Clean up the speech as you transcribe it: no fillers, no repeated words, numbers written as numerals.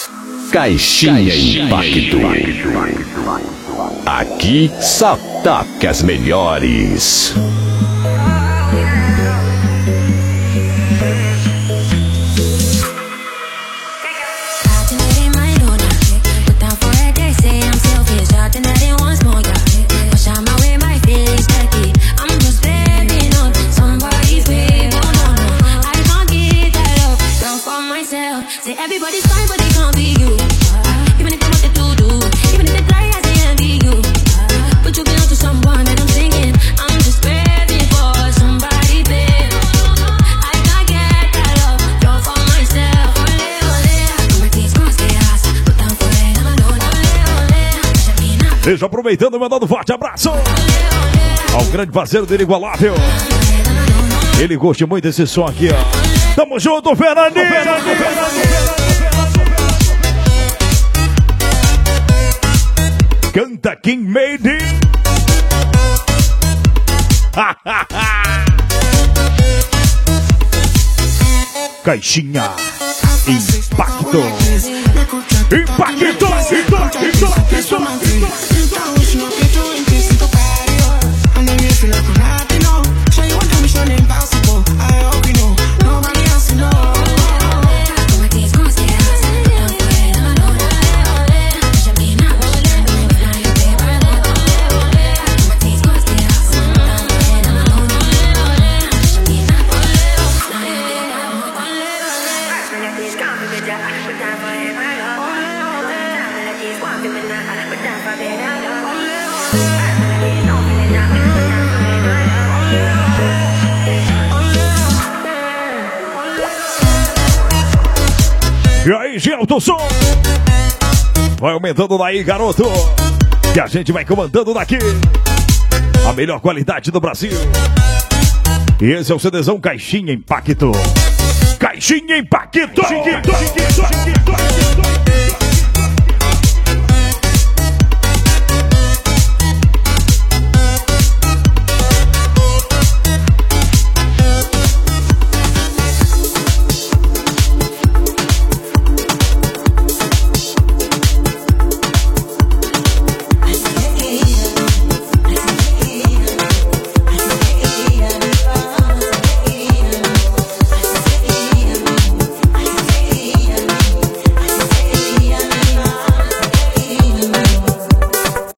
Caixinha Impacto. Aqui só toca as melhores. Everybody's fine, but they can't be you. Even if they want to do, even if they try, I say envy you. But you belong to someone that I'm singing. I'm just craving for somebody there. I can't get that love, you're for myself. Ole, ole, como te escondes, botar fuera la lona. Ole, ole, Deixa aproveitando, mandando um forte abraço ao grande parceiro dele, Igualável. Ele gosta muito desse som aqui, ó. Tamo junto, Fernandinho! Canta King Made. Caixinha Impacto. Impacto. E aí, Gelton, vai aumentando daí, garoto, que a gente vai comandando daqui a melhor qualidade do Brasil. E esse é o CDzão Caixinha Impacto. Caixinha Impacto.